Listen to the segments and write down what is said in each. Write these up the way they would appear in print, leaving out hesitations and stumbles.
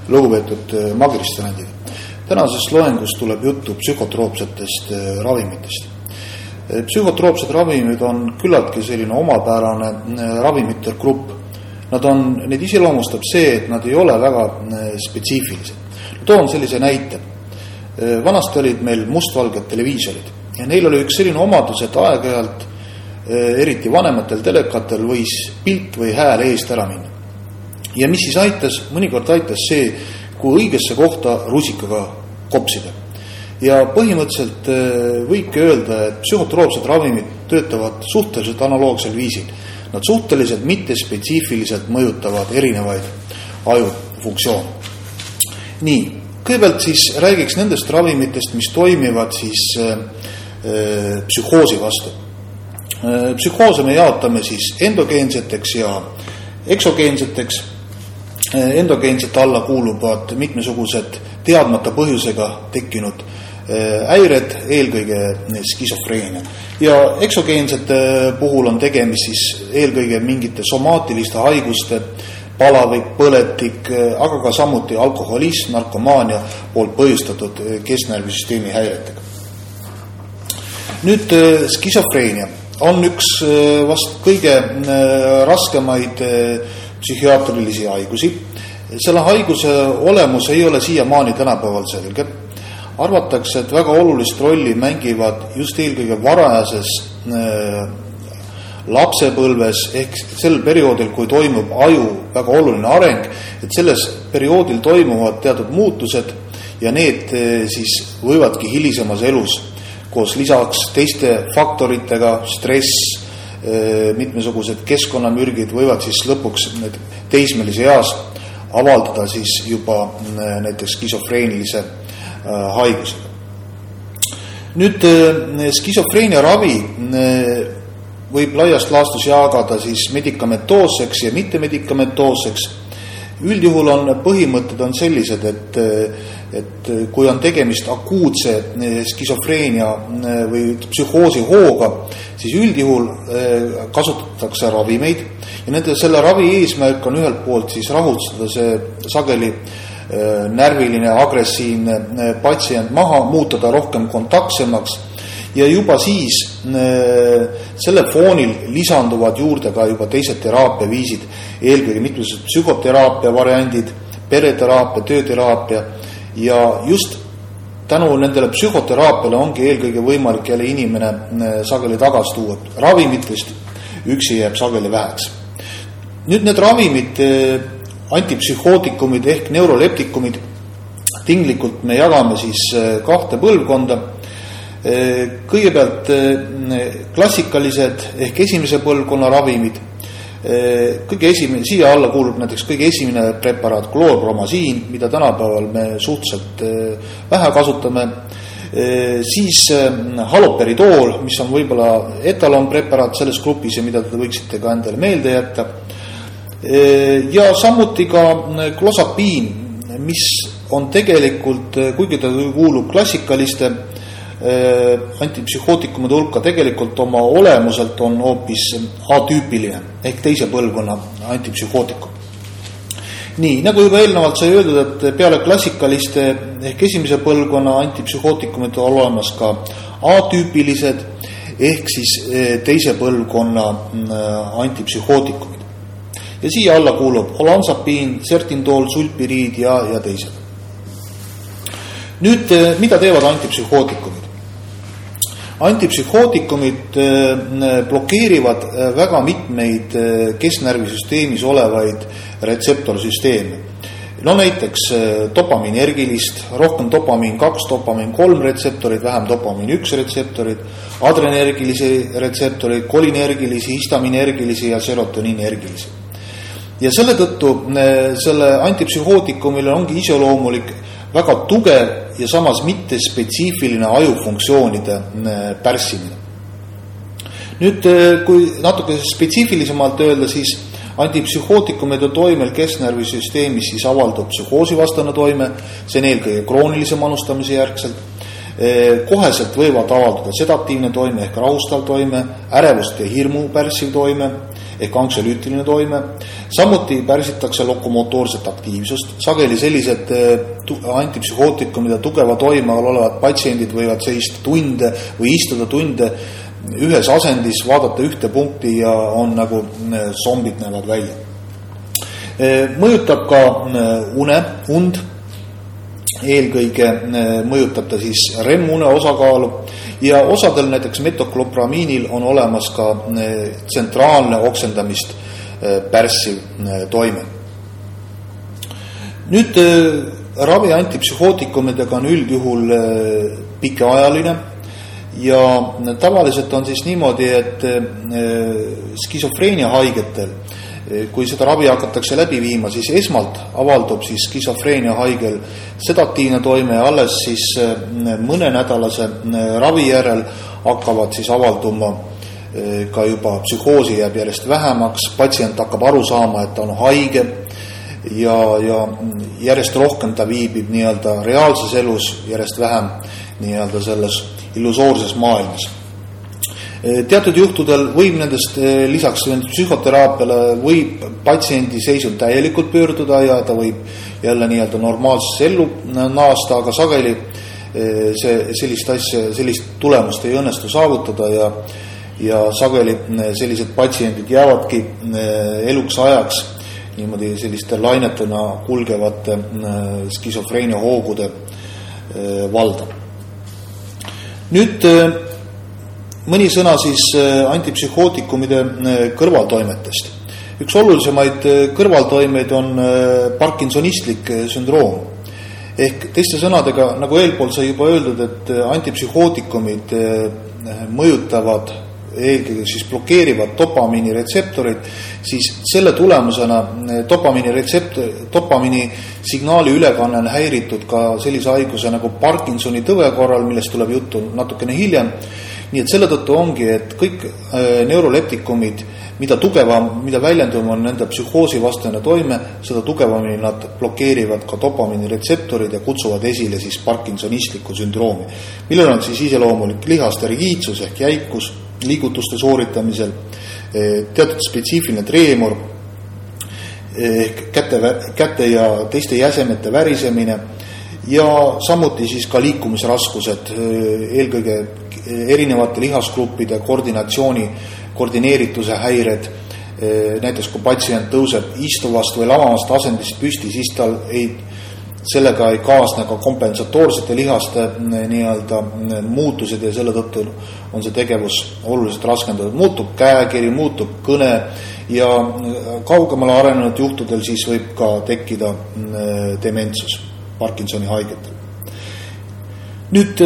lugupeetud magistrandid. Tänases loengus tuleb juttu psühhotroopsetest ravimitest. Psühhotroopsed ravimid on küllaltki selline omapärane ravimite grupp. Neid iseloomustab see, et nad ei ole väga spetsiifilised. Toon sellise näite. Vanasti olid meil mustvalged televiisorid ja neil oli üks selline omadus, et aeg-ajalt, eriti vanematel telekatel võis pilt või hääl eest ära minna. Ja mis siis aitas? Mõnikord aitas see, kui õigesse kohta rusikaga kopsida. Ja põhimõtteliselt võibki öelda, et psühhotroopsed ravimid töötavad suhteliselt analoogsel viisil. Nad suhteliselt mittespetsiifiliselt mõjutavad erinevaid ajufunktsioone. Nii, kõigepealt siis räägiks nendest ravimitest, mis toimivad siis psühhoosi vastu. Psühhoose me jaotame siis endogeenseteks ja eksogeenseteks. Endogeensete alla kuuluvad mitmesugused teadmata põhjusega tekkinud häired, eelkõige skisofreenia. Ja eksogeensete puhul on tegemist siis eelkõige mingite somaatiliste haiguste, palavik, põletik, aga ka samuti alkoholism, narkomaania poolt põhjustatud kesknärvisüsteemi häiretega. Nüüd skisofreenia on üks vast kõige raskemaid psühhiaatrilisi haigusi. Selle haiguse olemus ei ole siiamaani tänapäeval selge. Arvatakse, et väga olulist rolli mängivad just eelkõige varajases lapsepõlves ehk sel perioodil, kui toimub aju väga oluline areng, et selles perioodil toimuvad teatud muutused ja need siis võivadki hilisemas elus koos lisaks teiste faktoritega, stress, mitmesugused keskkonnamürgid võivad siis lõpuks teismelise eas avaldada siis juba näiteks skisofreenilise haigusega. Nüüd skisofreenia ravi võib laiast laastus jagada siis medikamentoosseks ja mittemedikamentoosseks. Üldjuhul on põhimõtted on sellised, et kui on tegemist akuutse skisofreenia või psühhoosi hooga, siis üldjuhul kasutatakse ravimeid ja selle ravi eesmärk on ühelt poolt siis rahustada see sageli närviline, agressiivne patsient maha, muuta ta rohkem kontaktsemaks ja juba siis selle foonil lisanduvad juurde ka juba teised teraapiaviisid, eelkõige mitmesugused psühhoteraapia variandid, pereteraapia, tööteraapia ja just tänu nendele psühhoteraapiale ongi eelkõige võimalik jälle inimene sageli tagasi tuua. Ravimitest üksi jääb sageli väheks. Nüüd need ravimid, antipsühhootikumid ehk neuroleptikumid, tinglikult me jagame siis kahte põlvkonda. Kõigepealt klassikalised ehk esimese põlvkonna ravimid. Kõige esimene, siia alla kuulub näiteks kõige esimene preparaat kloorpromasiin, mida tänapäeval me suhteliselt vähe kasutame. Siis haloperidool, mis on võib-olla etalonpreparaat selles grupis ja mida te võiksite ka endale meelde jätta. Ja samuti ka klosapiin, mis on tegelikult, kuigi ta kuulub klassikaliste antipsühhootikumide hulka, tegelikult oma olemuselt on hoopis atüüpiline ehk teise põlvkonna antipsühhootikum. Nii, nagu juba eelnevalt sai öeldud, et peale klassikaliste ehk esimese põlvkonna antipsühhootikumid on olemas ka atüüpilised ehk siis teise põlvkonna antipsühhootikumid. Ja siia alla kuulub olanzapiin, sertindool, sulpiriid ja teised. Nüüd, mida teevad antipsühhootikumid? Antipsühhootikumid blokeerivad väga mitmeid kesknärvisüsteemis olevaid retseptorsüsteeme. No näiteks dopamiinergilist, rohkem dopamiin 2, dopamiin 3 retseptorid, vähem dopamiin 1 retseptorid, adrenergilisi retseptorid, kolinergilisi, histamiinergilisi ja serotoniinergilisi. Ja selle tõttu selle antipsühhootikumile ongi iseloomulik väga tugev ja samas mitte spetsiifiline ajufunktsioonide pärssimine. Nüüd, kui natuke spetsiifilisemalt öelda, siis antipsühhootikumide toimel kesknärvisüsteemis siis avaldub psühhoosivastane toime, see on eelkõige kroonilise manustamise järgselt. Koheselt võivad avaldada sedatiivne toime ehk rahustav toime, ärevust ja hirmu pärssiv toime ehk anksölüütiline toime. Samuti pärsitakse lokomotoorset aktiivsust. Sageli sellised antipsühhootikumide tugeva toime all olevad patsiendid võivad seista tunde või istuda tunde ühes asendis, vaadata ühte punkti ja on nagu zombid näevad välja. Mõjutab ka und. Eelkõige mõjutab ta siis REM-une osakaalu ja osadel näiteks metoklopramiinil on olemas ka tsentraalne oksendamist pärssiv toime. Nüüd ravi antipsühhootikumidega on üldjuhul pikaajaline ja tavaliselt on siis niimoodi, et skisofreenia haigetel, kui seda ravi hakatakse läbi viima, siis esmalt avaldub siis skisofreenia haigel sedatiivne toime ja alles siis mõnenädalase ravi järel hakkavad siis avalduma ka juba psühhoosi jääb järjest vähemaks, patsient hakkab aru saama, et ta on haige ja järjest rohkem ta viibib nii-öelda reaalses elus, järjest vähem nii-öelda selles illusoorses maailmas. Teatud juhtudel võib nendest lisaks psühhoteraapiale võib patsiendi seisund täielikult pöörduda ja ta võib jälle nii-öelda normaalsesse ellu naasta, aga sageli sellist tulemust ei õnnestu saavutada ja sageli sellised patsiendid jäävadki eluks ajaks niimoodi selliste lainetuna kulgevate skisofreenia hoogude valda. Nüüd mõni sõna siis antipsühhootikumide kõrvaltoimetest. Üks olulisemaid kõrvaltoimeid on parkinsonistlik sündroom. Ehk teiste sõnadega, nagu eelpool sai juba öeldud, et antipsühhootikumid mõjutavad, eelkõige siis blokeerivad dopamiini retseptorid, siis selle tulemusena dopamiini signaali ülekanne on häiritud ka sellise haiguse nagu Parkinsoni tõve korral, millest tuleb juttu natukene hiljem. Nii et selle tõttu ongi, et kõik neuroleptikumid, mida väljendum on nende psühhoosi vastane toime, seda tugevamini nad blokeerivad ka dopamiini retseptorid ja kutsuvad esile siis parkinsonistlikku sündroomi, millel on siis iseloomulik lihaste rigiidsus ehk jäikus liigutuste sooritamisel, teatud spetsiifiline treemor ehk käte ja teiste jäsemete värisemine ja samuti siis ka liikumisraskused, eelkõige erinevate lihasgruppide koordineerituse häired. Näiteks kui patsient tõuseb istuvast või lamavast asendist püsti, siis sellega ei kaasne ka kompensatoorsete lihaste nii-öelda muutused ja selle tõttu on see tegevus oluliselt raskendatud. Muutub käekiri, muutub kõne ja kaugemale arenenud juhtudel siis võib ka tekkida dementsus Parkinsoni haigetel. Nüüd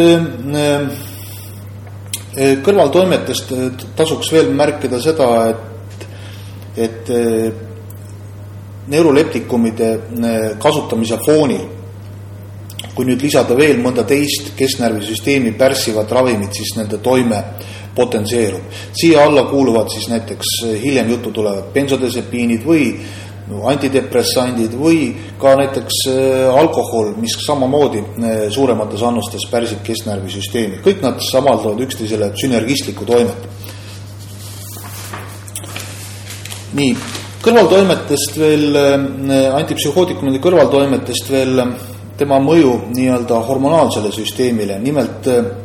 kõrvaltoimetest tasuks veel märkida seda, et neuroleptikumide kasutamise foonil, kui nüüd lisada veel mõnda teist kesknärvisüsteemi pärssivat ravimit, siis nende toime potentseerub. Siia alla kuuluvad siis näiteks hiljem juttu tulevad bensodesepiinid või antidepressandid või ka näiteks alkohol, mis samamoodi suuremates annustes pärsib kesknärvisüsteemi. Kõik nad samaldavad üksteisele sünergistlikku toimet. Nii, kõrvaltoimetest veel, antipsühhootikumide kõrvaltoimetest veel tema mõju nii-öelda hormonaalsele süsteemile. Nimelt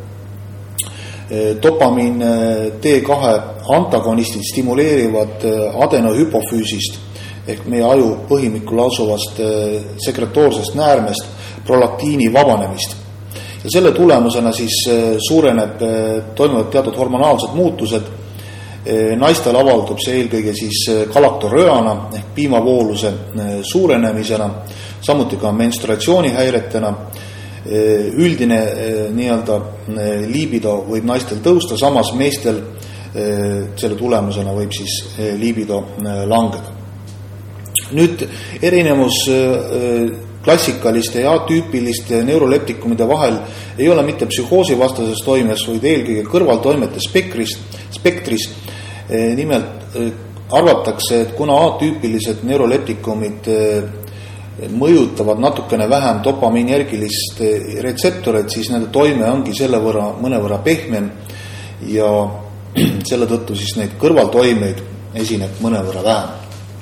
dopamiin T2 antagonistid stimuleerivad adenohüpofüüsist ehk meie aju põhimikul asuvast sekretoorsest näärmest prolaktiini vabanemist. Ja selle tulemusena siis toimuvad teatud hormonaalsed muutused. Naistel avaldub see eelkõige siis galaktoröana ehk piimavooluse suurenemisena, samuti ka menstruatsioonihäiretena. Üldine nii-öelda liibido võib naistel tõusta, samas meestel selle tulemusena võib siis liibido langeda. Nüüd erinevus klassikaliste ja atüüpiliste neuroleptikumide vahel ei ole mitte psühhoosi vastases toimes, vaid eelkõige kõrvaltoimete spektris. Nimelt arvatakse, et kuna atüüpilised neuroleptikumid mõjutavad natukene vähem dopamiinergilist retseptoreid, siis nende toime ongi selle võrra mõnevõrra pehmem ja selle tõttu siis neid kõrvaltoimeid esineb mõnevõrra vähem.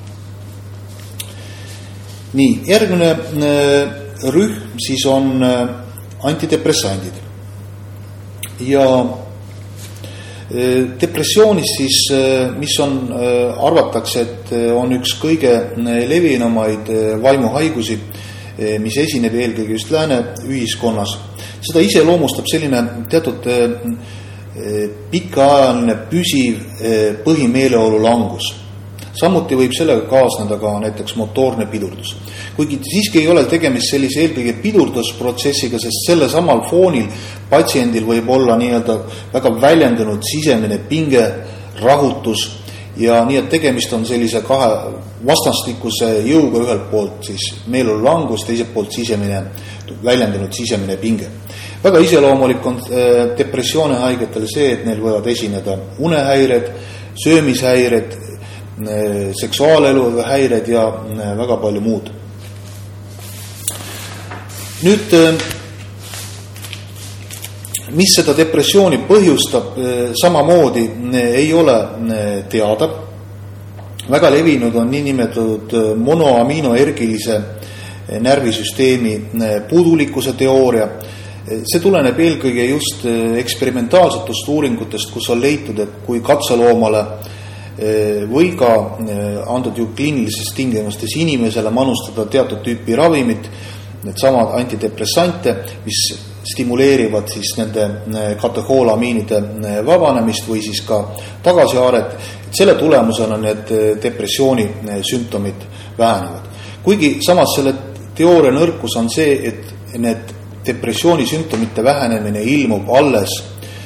Nii, järgmine rühm siis on antidepressandid ja depressioonis siis, mis on, arvatakse, et on üks kõige levinumaid vaimuhaigusi, mis esineb eelkõige just lääne ühiskonnas. Seda iseloomustab selline teatud pikaajaline püsiv põhimeeleolu langus. Samuti võib sellega kaasneda ka näiteks motoorne pidurdus. Kuigi siiski ei ole tegemist sellise eelkõige pidurdusprotsessiga, sest selle samal foonil patsiendil võib olla nii-öelda väga väljendunud sisemine pinge, rahutus ja nii, et tegemist on sellise kahe vastastikuse jõuga, ühelt poolt siis meeleolu langus, teiselt poolt väljendunud sisemine pinge. Väga iseloomulik on depressiooni haigetele see, et neil võivad esineda unehäired, söömishäired, seksuaalelu häired ja väga palju muud. Nüüd, mis seda depressiooni põhjustab, samamoodi ei ole teada. Väga levinud on niinimetatud monoaminoergilise närvisüsteemi puudulikkuse teooria. See tuleneb eelkõige just eksperimentaalsetust uuringutest, kus on leitud, et kui katseloomale või ka antud ju kliinilistes tingimustes inimesele manustada teatud tüüpi ravimit, need samad antidepressante, mis stimuleerivad siis nende katehoolamiinide vabanemist või siis ka tagasihaaret, selle tulemusena need depressiooni sümptomid vähenevad. Kuigi samas selle teooria nõrkus on see, et need depressiooni sümptomite vähenemine ilmub alles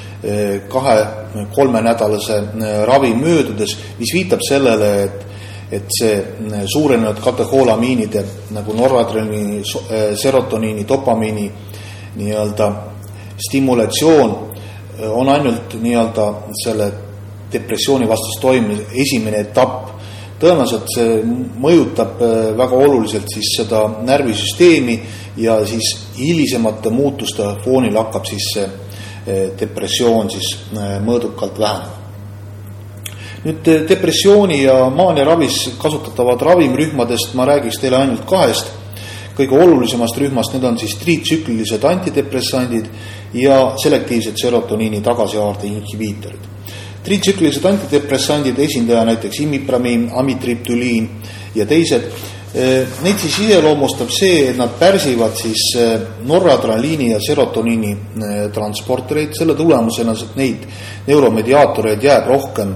2-3 nädalase ravi möödudes, mis viitab sellele, et see suurenenud katehoolamiinide nagu noradrenaliini, serotoniini, dopamiini nii-öelda stimulatsioon on ainult nii-öelda selle depressiooni vastas toimimise esimene etapp. Tõenäoliselt see mõjutab väga oluliselt siis seda närvisüsteemi ja siis hilisemate muutuste foonil hakkab siis see depressioon siis mõõdukalt vähenema. Nüüd depressiooni ja maania ravis kasutatavad ravimrühmadest ma räägiks teile ainult 2. Kõige olulisemast rühmast, need on siis tritsüklilised antidepressandid ja selektiivsed serotoniini tagasihaarde inhibiitorid. Tritsüklilised antidepressandid esindaja näiteks imipramiin, amitriptyliin ja teised. Neid siis iseloomustab see, et nad pärsivad siis noradrenaliini ja serotoniini transportereid. Selle tulemusena neid neuromediaatoreid jääb rohkem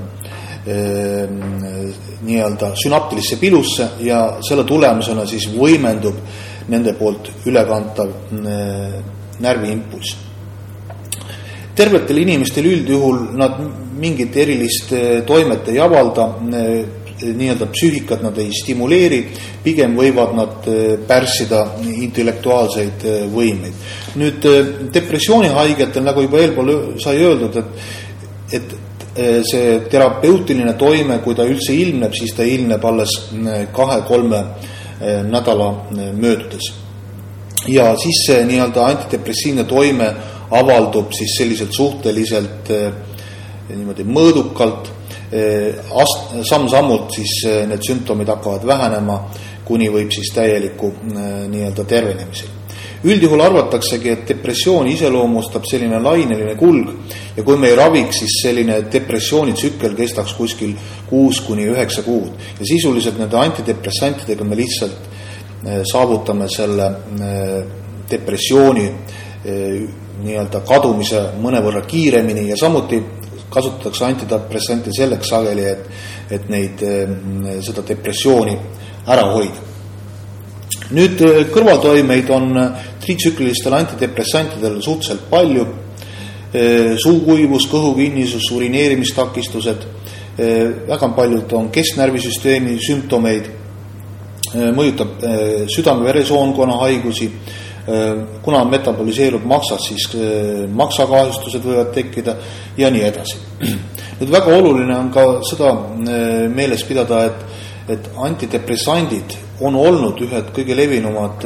nii-öelda sünaptilisse pilusse ja selle tulemusena siis võimendub nende poolt ülekantav närviimpulss. Tervetel inimestel üldjuhul nad mingit erilist toimet ei avalda, nii-öelda psüühikat nad ei stimuleeri, pigem võivad nad pärssida intellektuaalseid võimeid. Nüüd depressioonihaigetel, nagu juba eelpool sai öeldud, et see terapeutiline toime, kui ta üldse ilmneb, siis ta ilmneb alles 2-3 nädala möödudes. Ja siis see nii-öelda antidepressiivne toime avaldub siis selliselt suhteliselt niimoodi mõõdukalt, samm-sammult siis need sümptomid hakkavad vähenema, kuni võib siis täieliku nii-öelda tervenemisel. Üldjuhul arvataksegi, et depressiooni iseloomustab selline laineline kulg ja kui me ei raviks, siis selline depressioonitsükkel kestaks kuskil 6-9 kuud ja sisuliselt nende antidepressantidega me lihtsalt saavutame selle depressiooni nii-öelda kadumise mõnevõrra kiiremini ja samuti kasutatakse antidepressante selleks sageli, et neid, seda depressiooni ära hoida. Nüüd kõrvaltoimeid on tritsüklilistel antidepressantidel suhteliselt palju. Suukuivus, kõhukinnisus, urineerimistakistused, väga paljud on kesknärvisüsteemi sümptomeid, mõjutab südame-veresoonkonna haigusi, kuna metaboliseerub maksas, siis maksakahjustused võivad tekkida ja nii edasi. Nüüd väga oluline on ka seda meeles pidada, et antidepressandid on olnud ühed kõige levinumad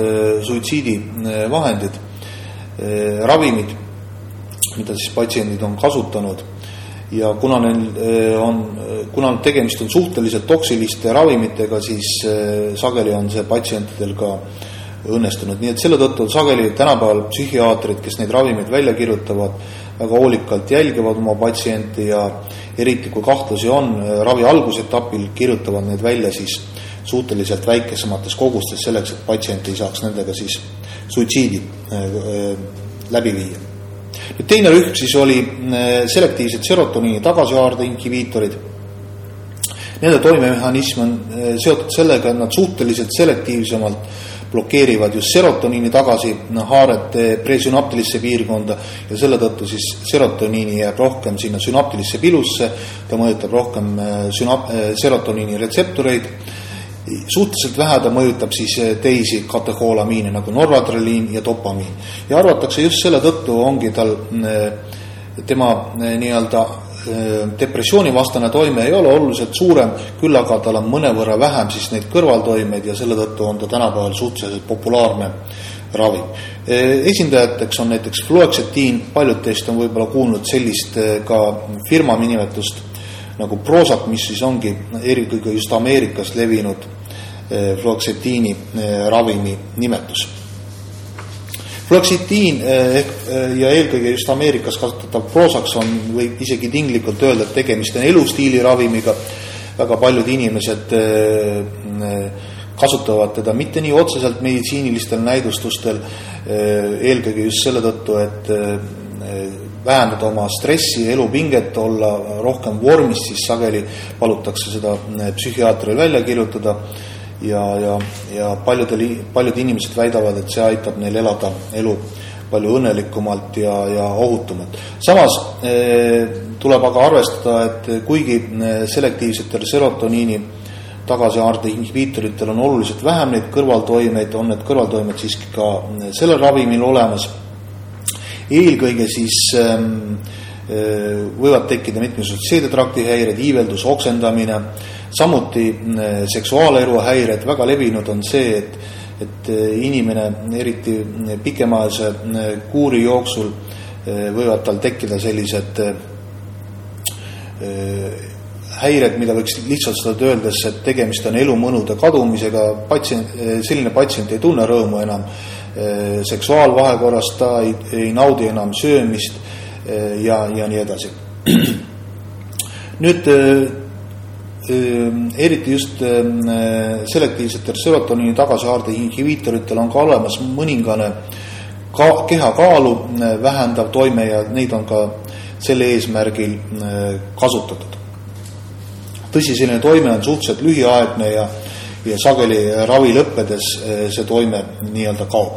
suitsiidivahendid, ravimid, mida siis patsiendid on kasutanud ja kuna tegemist on suhteliselt toksiliste ravimitega, siis sageli on see patsientidel ka õnnestunud. Nii et selle tõttu sageli tänapäeval psühhiaatrid, kes neid ravimeid välja kirjutavad, väga hoolikalt jälgivad oma patsienti ja eriti kui kahtlusi on, ravi algusetapil kirjutavad need välja siis suhteliselt väikesemates kogustes selleks, et patsient ei saaks nendega siis suitsiidi läbi viia. Nüüd teine rühm siis oli selektiivsed serotoniini tagasihaarde inhibiitorid. Nende toimemehhanism on seotud sellega, et nad suhteliselt selektiivsemalt blokeerivad just serotoniini tagasihaaret presünaptilisse piirkonda ja selle tõttu siis serotoniini jääb rohkem sinna sünaptilisse pilusse, ta mõjutab rohkem serotoniini retseptoreid. Suhteliselt vähe ta mõjutab siis teisi katehoolamiine nagu noradrenaliin ja dopamiin. Ja arvatakse just selle tõttu ongi tal tema nii-öelda depressioonivastane toime ei ole oluliselt suurem, küll aga tal on mõnevõrra vähem siis neid kõrvaltoimeid ja selle tõttu on ta tänapäeval suhteliselt populaarne ravi. Esindajateks on näiteks fluoxetiin, paljud teist on võib-olla kuulnud sellist ka firma nimetust nagu Prozac, mis siis ongi eelkõige just Ameerikas levinud fluoxetiini ravimi nimetus. Fluoxetiin ja eelkõige just Ameerikas kasutatav Prozac on, võib isegi tinglikult öelda, et tegemist on elustiili ravimiga. Väga paljud inimesed kasutavad teda mitte nii otseselt meditsiinilistel näidustustel, eelkõige just selle tõttu, et vähendada oma stressi, elupinget, olla rohkem vormis, siis sageli palutakse seda psühhiaatril välja kirjutada ja paljud inimesed väidavad, et see aitab neil elada elu palju õnnelikumalt ja ohutumalt. Samas tuleb aga arvestada, et kuigi selektiivsetel serotoniini tagasihaarde inhibiitoritel on oluliselt vähem neid kõrvaltoimeid, on need kõrvaltoimed siiski ka sellel ravimil olemas. Eelkõige siis võivad tekkida mitmesugused seedetrakti häired, iiveldus, oksendamine, samuti seksuaalelu häired. Väga levinud on see, et inimene eriti pikemaajalise kuuri jooksul võivad tal tekkida sellised häired, mida võiks lihtsalt öeldes, et tegemist on elumõnude kadumisega. Selline patsient ei tunne rõõmu enam seksuaalvahekorrast, ta ei naudi enam söömist ja nii edasi. Nüüd eriti just selektiivsetel serotoniini tagasihaarde inhibiitoritel on ka olemas mõningane kehakaalu vähendav toime ja neid on ka selle eesmärgil kasutatud. Tõsi, selline toime on suhteliselt lühiaegne ja sageli ravi lõppedes see toime nii-öelda kaob.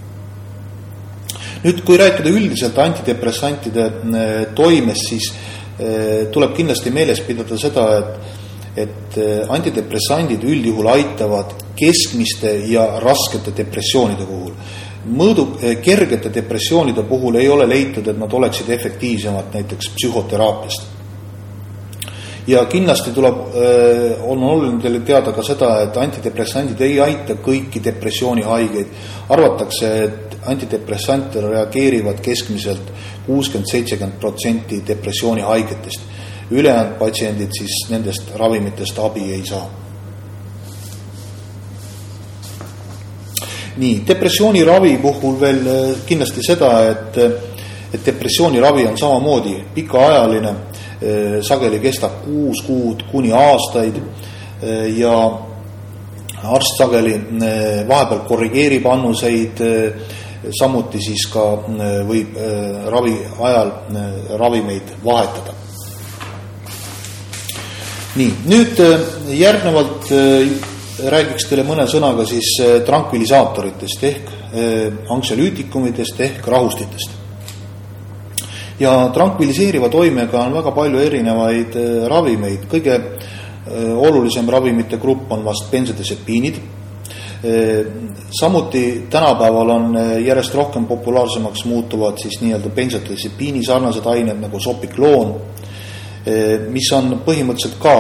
Nüüd, kui rääkida üldiselt antidepressantide toimest, siis tuleb kindlasti meeles pidada seda, et antidepressandid üldjuhul aitavad keskmiste ja raskete depressioonide puhul. Kergete depressioonide puhul ei ole leitud, et nad oleksid efektiivsemad näiteks psühhoteraapiast. Ja kindlasti on oluline teile teada ka seda, et antidepressandid ei aita kõiki depressioonihaigeid. Arvatakse, et antidepressantid reageerivad keskmiselt 60-70% depressioonihaigetest. Ülejäänud patsiendid siis nendest ravimitest abi ei saa. Nii, depressiooniravi puhul veel kindlasti seda, et depressiooniravi on samamoodi pikaajaline, sageli kestab 6 kuud kuni aastaid ja arst sageli vahepeal korrigeerib annuseid, samuti siis ka võib ravi ajal ravimeid vahetada. Nii, nüüd järgnevalt räägiks teile mõne sõnaga siis tranquilisaatoritest ehk anksiolüütikumidest ehk rahustitest. Ja tranquiliseeriva toimega on väga palju erinevaid ravimeid. Kõige olulisem ravimite grupp on vast benzodiasepiinid. Samuti tänapäeval on järjest rohkem populaarsemaks muutuvad siis nii-öelda benzodiasepiini sarnased ained nagu sopikloon, mis on põhimõtteliselt ka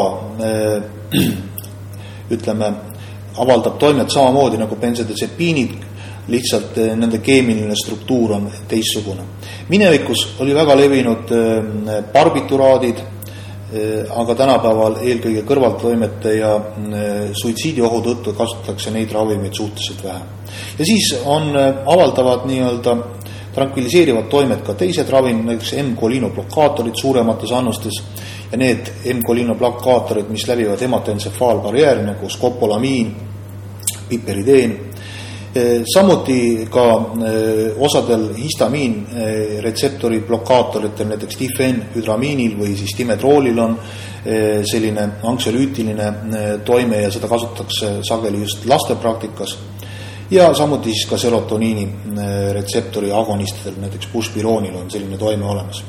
avaldab toimet samamoodi nagu benzodiasepiinid, lihtsalt nende keemiline struktuur on teistsugune. Minevikus oli väga levinud barbituraadid, aga tänapäeval eelkõige kõrvaltoimete ja suitsiidiohu tõttu kasutatakse neid ravimeid suhteliselt vähe. Ja siis avaldavad nii-öelda tranquiliseerivad toimed ka teised ravimid, näiteks M-koliinoblokaatorid suuremates annustes ja need M-koliinoblokaatorid, mis läbivad hematoencefaalbarjääri nagu skopolamiin, piperideen, samuti ka osadel histamiin retseptori blokaatoritel, näiteks difenhydramiinil või siis dimedroolil on selline anksölüütiline toime ja seda kasutatakse sageli just laste praktikas ja samuti siis ka serotoniini retseptori agonistidel, näiteks bushpiroonil on selline toime olemas.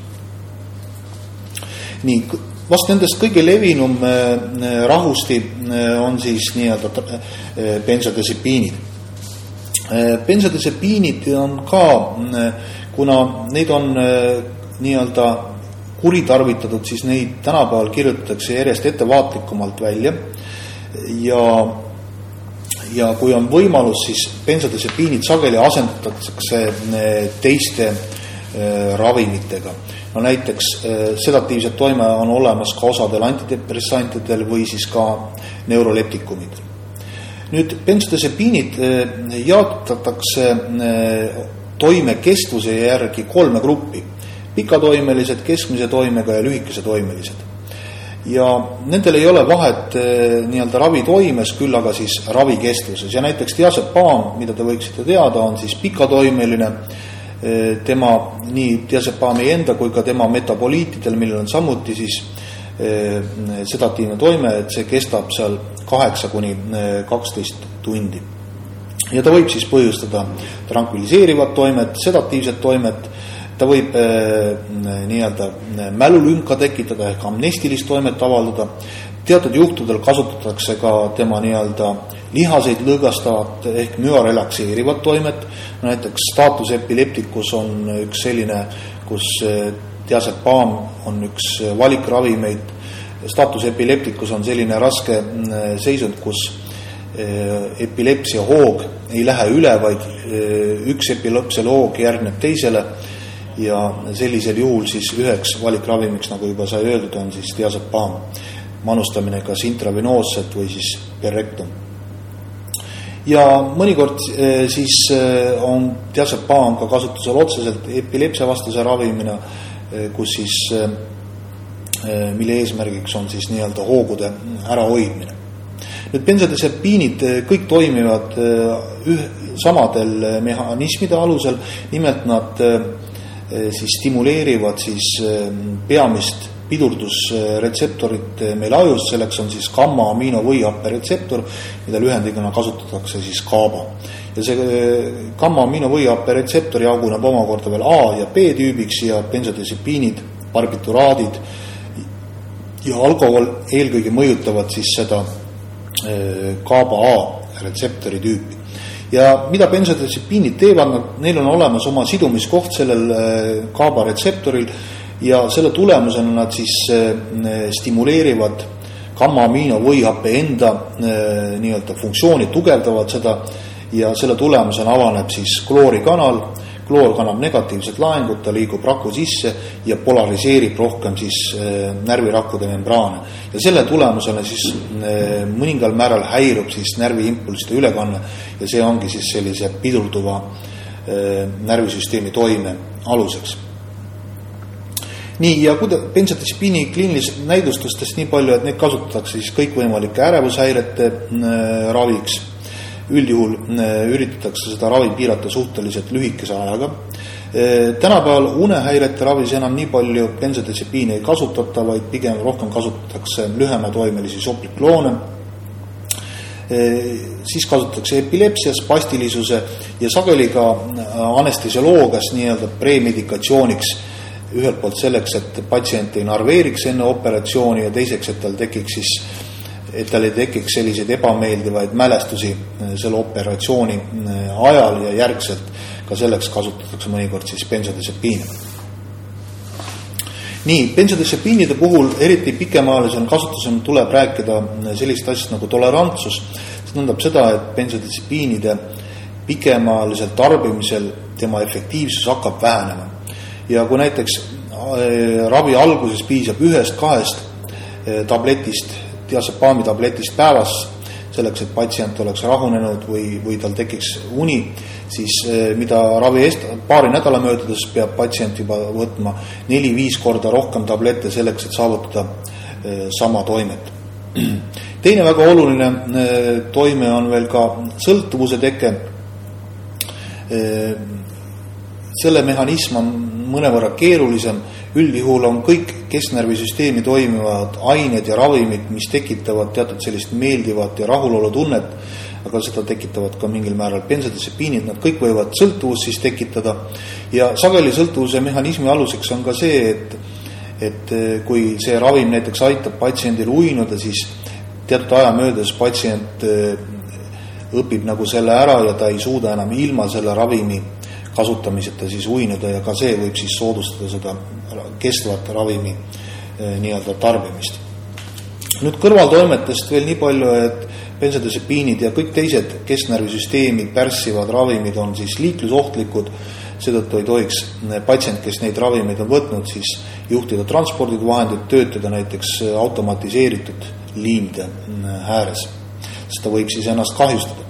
Nii, vast nendest kõige levinum rahusti on siis nii-öelda bensodiazepiinid. Bensodiazepiinid on ka, kuna neid on nii-öelda kuritarvitatud, siis neid tänapäeval kirjutatakse järjest ettevaatlikumalt välja ja kui on võimalus, siis bensodiazepiinid sageli asendatakse teiste ravimitega. No näiteks sedatiivset toime on olemas ka osadel antidepressantidel või siis ka neuroleptikumidel. Nüüd bensodiazepiinid jaotatakse toime kestvuse järgi 3 gruppi: pikatoimelised, keskmise toimega ja lühikese toimelised. Ja nendel ei ole vahet nii-öelda ravitoimes, küll aga siis ravikestvuses. Ja näiteks diazepam, mida te võiksite teada, on siis pikatoimeline. Tema nii diazepami enda kui ka tema metaboliitidel, millel on samuti siis sedatiivne toime, et see kestab seal 8-12 tundi. Ja ta võib siis põhjustada tranquiliseerivat toimet, sedatiivset toimet, ta võib nii-öelda mälulünka tekitada ehk amnestilist toimet avaldada. Teatud juhtudel kasutatakse ka tema nii-öelda lihaseid lõõgastavat ehk müorelakseerivat toimet. Näiteks status epilepticus on üks selline, kus diazepam on üks valikravimeid. Status epilepticus on selline raske seisund, kus epilepsia hoog ei lähe üle, vaid üks epilepsia hoog järgneb teisele ja sellisel juhul siis üheks valikravimiks, nagu juba sai öeldud, on siis diazepam, manustamine kas intravenoosset või siis per rectum. Ja mõnikord siis on diazepam ka kasutusel otseselt epilepsia vastase ravimina, kus siis mille eesmärgiks on siis nii-öelda hoogude ärahoidmine. Nüüd bensodiazepiinid kõik toimivad samadel mehhanismide alusel, nimelt nad siis stimuleerivad siis peamist pidurdusretseptorit meil ajus, selleks on siis gamma-amino-võihapperetseptor, mida lühendiguna kasutatakse siis GABA. Ja see gamma-amino-võihapperetseptor jaguneb omakorda veel A ja B tüübiks ja bensodiazepiinid, barbituraadid ja alkohol eelkõige mõjutavad siis seda GABA-A retseptori tüüpi. Ja mida bensodiazepiinid teevad, neil on olemas oma sidumiskoht sellel GABA retseptoril ja selle tulemusena nad siis stimuleerivad gamma-amino-võihappe enda nii-öelda funktsiooni, tugevdavad seda ja selle tulemusena avaneb siis kloorikanal. Kloor kannab negatiivset laengut, ta liigub raku sisse ja polariseerib rohkem siis närvirakkude membraane. Ja selle tulemusena siis mõningal määral häirub siis närviimpulside ülekanne ja see ongi siis sellise pidurduva närvisüsteemi toime aluseks. Nii, ja bensodiazepiini kliinilisest näidustustest nii palju, et neid kasutatakse siis kõikvõimalike ärevushäirete raviks. Üldjuhul üritatakse seda ravi piirata suhteliselt lühikese ajaga. Tänapäeval unehäirete ravis enam nii palju bensodiazepiini ei kasutata, vaid pigem rohkem kasutatakse lühematoimelisi soplikloone. Siis kasutatakse epilepsia, spastilisuse ja sageli ka anestesioloogias nii-öelda premedikatsiooniks. Ühelt poolt selleks, et patsient ei narveeriks enne operatsiooni ja teiseks, et tal ei tekiks selliseid ebameeldivaid mälestusi selle operatsiooni ajal ja järgselt, ka selleks kasutatakse mõnikord siis bensodiazepiine. Nii, bensodiazepiinide puhul eriti pikemaajalise kasutusel tuleb rääkida sellist asjast nagu tolerantsus. See tähendab seda, et bensodiazepiinide pikemaalisel tarbimisel tema efektiivsus hakkab vähenema. Ja kui näiteks ravi alguses piisab 1-2 tabletist, diasepaami tabletist päevas, selleks, et patsient oleks rahunenud või tal tekiks uni, siis mida ravi paari nädala möödudes peab patsient juba võtma 4-5 korda rohkem tablette selleks, et saavutada sama toimet. Teine väga oluline toime on veel ka sõltuvuse teke. Selle mehhanism on mõnevõrra keerulisem. Üldjuhul on kõik kesknärvisüsteemi toimivad ained ja ravimid, mis tekitavad teatud sellist meeldivat ja rahulolu tunnet, aga seda tekitavad ka mingil määral bensodiasepiinid, nad kõik võivad sõltuvust siis tekitada. Ja sageli sõltuvuse mehhanismi aluseks on ka see, et kui see ravim näiteks aitab patsiendil uinuda, siis teatud aja möödas patsient õpib nagu selle ära ja ta ei suuda enam ilma selle ravimi kasutamiseta siis uinuda ja ka see võib siis soodustada seda kestvat ravimi nii-öelda tarbimist. Nüüd kõrvaltoimetest veel nii palju, et bensodiasepiinid ja kõik teised kesknärvisüsteemi pärssivad ravimid on siis liiklusohtlikud, seetõttu ei tohiks patsient, kes neid ravimeid on võtnud, siis juhtida transpordivahendit, töötada näiteks automatiseeritud liimide ääres, sest ta võib siis ennast kahjustada.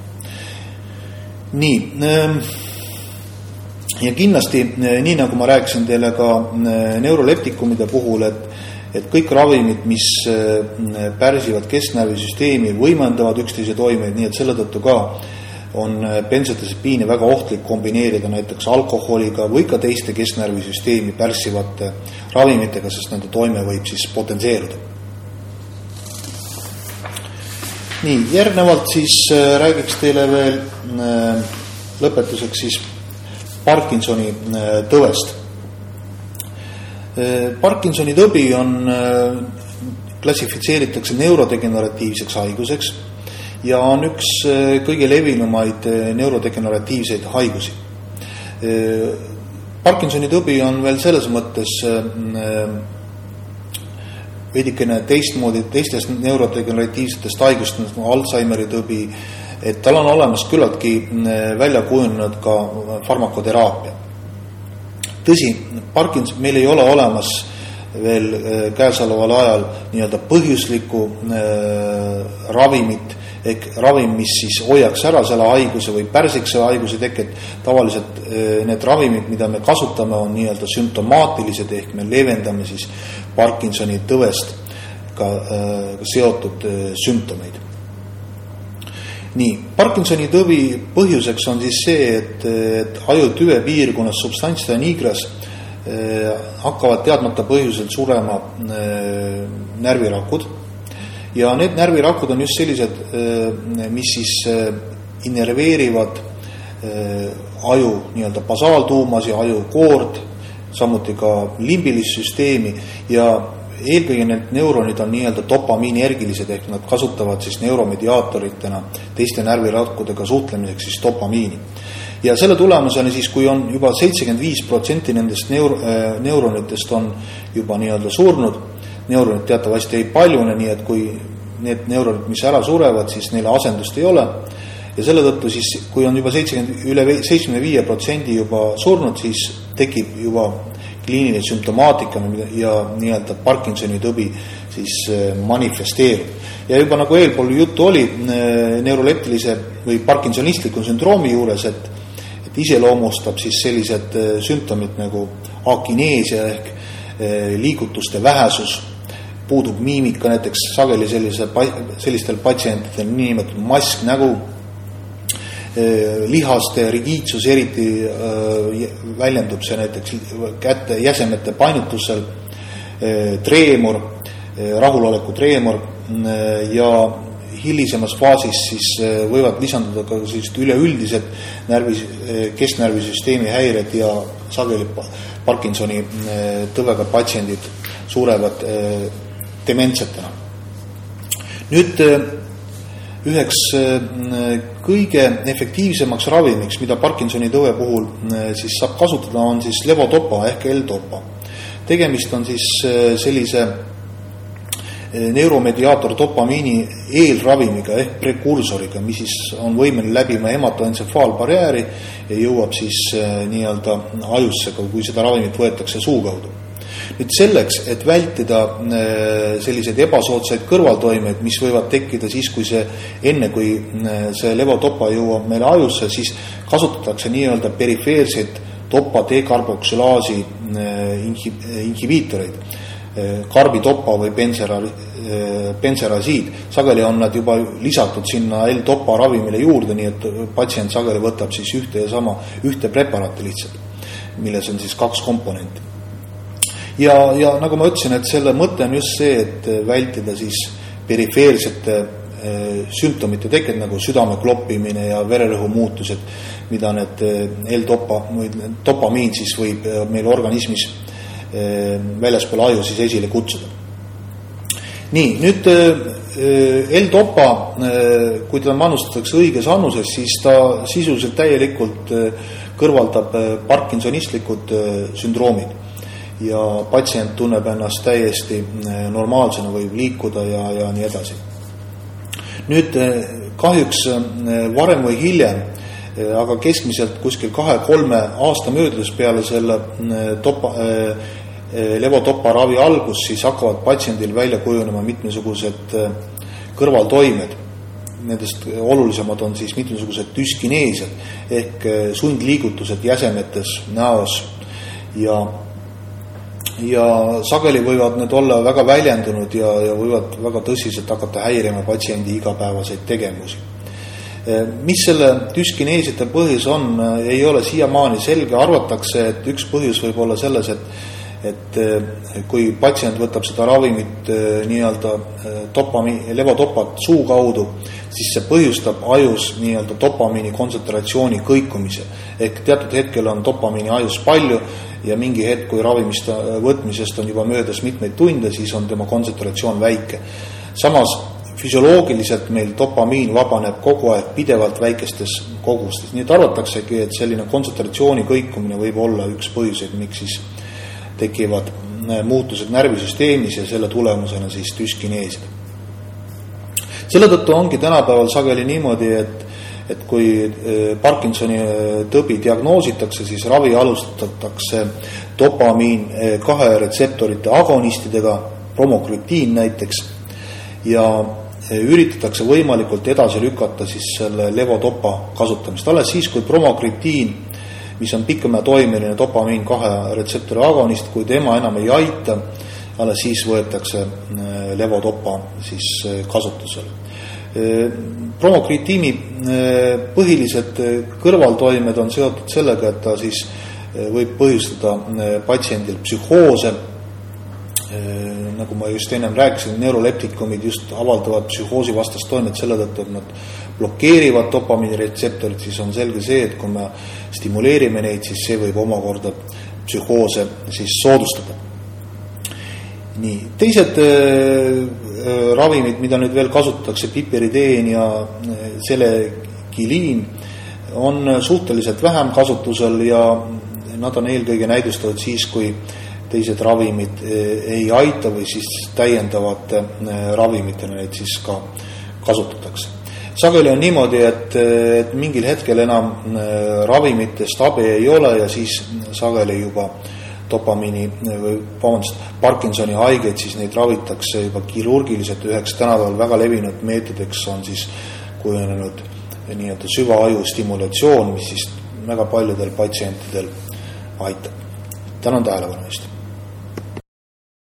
Nii, ja kindlasti, nii nagu ma rääkisin teile ka neuroleptikumide puhul, et kõik ravimid, mis pärsivad kesknärvisüsteemi, võimendavad üksteise toimeid, nii et selle tõttu ka on bensodiasepiini väga ohtlik kombineerida näiteks alkoholiga või ka teiste kesknärvisüsteemi pärssivate ravimitega, sest nende toime võib siis potenseeruda. Nii, järgnevalt siis räägiks teile veel lõpetuseks siis Parkinsoni tõvest. Parkinsoni tõbi on, klassifitseeritakse neurodegeneratiivseks haiguseks ja on üks kõige levinumaid neurodegeneratiivseid haigusi. Parkinsoni tõbi on veel selles mõttes veidikene teistmoodi teistest neurodegeneratiivsetest haigust, nagu Alzheimeri tõbi, et tal on olemas küllaltki välja kujunenud ka farmakoteraapia. Tõsi, meil ei ole olemas veel käesoleval ajal nii-öelda põhjuslikku ravimit, ehk ravim, mis siis hoiaks ära selle haiguse või pärsiks selle haiguse teket. Tavaliselt need ravimid, mida me kasutame, on nii-öelda sümptomaatilised, ehk me leevendame siis Parkinsoni tõvest ka seotud sümptomeid. Nii, Parkinsoni tõvi põhjuseks on siis see, et ajutüve piirkonnas substantia nigras hakkavad teadmata põhjusel surema närvirakud ja need närvirakud on just sellised, mis siis innerveerivad aju nii-öelda basaaltuumas ja aju koord, samuti ka limbilissüsteemi ja eelkõige need neuronid on nii-öelda dopamiinienergilised, ehk nad kasutavad siis neuromediaatoritena teiste närvirakkudega suhtlemiseks siis dopamiini. Ja selle tulemusena siis, kui on juba 75% nendest neuronitest on juba nii-öelda surnud, neuronid teatavasti ei paljune, nii et kui need neuronid, mis ära surevad, siis neile asendust ei ole. Ja selle tõttu siis, kui on juba üle 75% juba surnud, siis tekib juba kliiniline sümptomaatika ja nii-öelda Parkinsoni tõbi siis manifesteerub. Ja juba nagu eelpool juttu oli neuroleptilise või parkinsonistliku sündroomi juures, et iseloomustab siis sellised sümptomid nagu akineesia ehk liigutuste vähesus, puudub miimika, näiteks sageli sellistel patsientidel niinimetatud masknägu, lihaste rigiidsus, eriti väljendub see näiteks käte jäsemete painutusel, treemur, rahuloleku treemur ja hilisemas faasis siis võivad lisanduda ka sellist üleüldised kesknärvisüsteemi häired ja sageli Parkinsoni tõvega patsiendid surevad dementsetena. Nüüd üheks kõige efektiivsemaks ravimiks, mida Parkinsoni tõve puhul siis saab kasutada, on siis levodopa ehk L-dopa. Tegemist on siis sellise neuromediaator dopamiini eelravimiga ehk prekursoriga, mis siis on võimeline läbima hematoentsefaalbarjääri ja jõuab siis nii-öelda ajusse, kui seda ravimit võetakse suu kaudu. Nüüd selleks, et vältida selliseid ebasoodsaid kõrvaltoimeid, mis võivad tekkida siis, kui kui see levodopa jõuab meile ajusse, siis kasutatakse nii-öelda perifeerseid dopa dekarboksylaasi inhibiitoreid, karbidopa või benserasiid. Sageli on nad juba lisatud sinna L-dopa ravimile juurde, nii et patsient sageli võtab siis ühte preparaati lihtsalt, milles on siis 2 komponenti. Ja nagu ma ütlesin, et selle mõte on just see, et vältida siis perifeersete sümptomite teket, nagu südame kloppimine ja vererõhu muutused, mida need L-dopa või dopamiin siis võib meil organismis väljaspool aju siis esile kutsuda. Nii, nüüd L-dopa, kui ta manustatakse õiges annuses, siis ta sisuliselt täielikult kõrvaldab parkinsonistlikud sündroomid ja patsient tunneb ennast täiesti normaalsena, võib liikuda ja nii edasi. Nüüd kahjuks varem või hiljem, aga keskmiselt kuskil 2-3 aasta möödudes peale selle levodopa ravi algus, siis hakkavad patsiendil välja kujunema mitmesugused kõrvaltoimed. Nendest olulisemad on siis mitmesugused düskineesiad ehk sundliigutused jäsemetes, näos ja sageli võivad need olla väga väljendunud ja võivad väga tõsiselt hakata häirima patsiendi igapäevaseid tegevusi. Mis selle düskineesiate põhjus on, ei ole siiamaani selge. Arvatakse, et üks põhjus võib olla selles, et kui patsient võtab seda ravimit nii-öelda levodopat suu kaudu, siis see põhjustab ajus nii-öelda dopamiini kontsentratsiooni kõikumise. Ehk teatud hetkel on dopamiini ajus palju ja mingi hetk, kui ravimist võtmisest on juba möödas mitmeid tunde, siis on tema kontsentratsioon väike. Samas füsioloogiliselt meil dopamiin vabaneb kogu aeg pidevalt väikestes kogustes. Nii et arvataksegi, et selline kontsentratsiooni kõikumine võib olla üks põhjuseid, miks siis tekivad muutused närvisüsteemis ja selle tulemusena siis düskineesid. Selle tõttu ongi tänapäeval sageli niimoodi, et kui Parkinsoni tõbi diagnoositakse, siis ravi alustatakse dopamiin 2 retseptorite agonistidega, promokritiin näiteks, ja üritatakse võimalikult edasi lükata siis selle levodopa kasutamist. Alles siis, kui promokritiin, mis on pikema toimeline dopamiin 2 retseptori agonist, kui tema enam ei aita, alles siis võetakse levodopa siis kasutusele. Promokriitiini põhilised kõrvaltoimed on seotud sellega, et ta siis võib põhjustada patsiendil psühhoose. Nagu ma just ennem rääkisin, neuroleptikumid just avaldavad psühhoosi vastast toimet selle tõttu, et nad blokeerivad dopamiini retseptorid, siis on selge see, et kui me stimuleerime neid, siis see võib omakorda psühhoose siis soodustada. Nii, teised ravimid, mida nüüd veel kasutatakse, piperideen ja selegiliin, on suhteliselt vähem kasutusel ja nad on eelkõige näidustatud siis, kui teised ravimid ei aita või siis täiendavate ravimitena neid siis ka kasutatakse. Sageli on niimoodi, et mingil hetkel enam ravimitest abi ei ole ja siis sageli juba Parkinsoni haigeid, siis neid ravitakse juba kirurgiliselt. Üheks tänapäeval väga levinud meetodeks on siis kujunenud nii-öelda süvaaju stimulatsioon, mis siis väga paljudel patsientidel aitab. Tänan tähelepanu eest.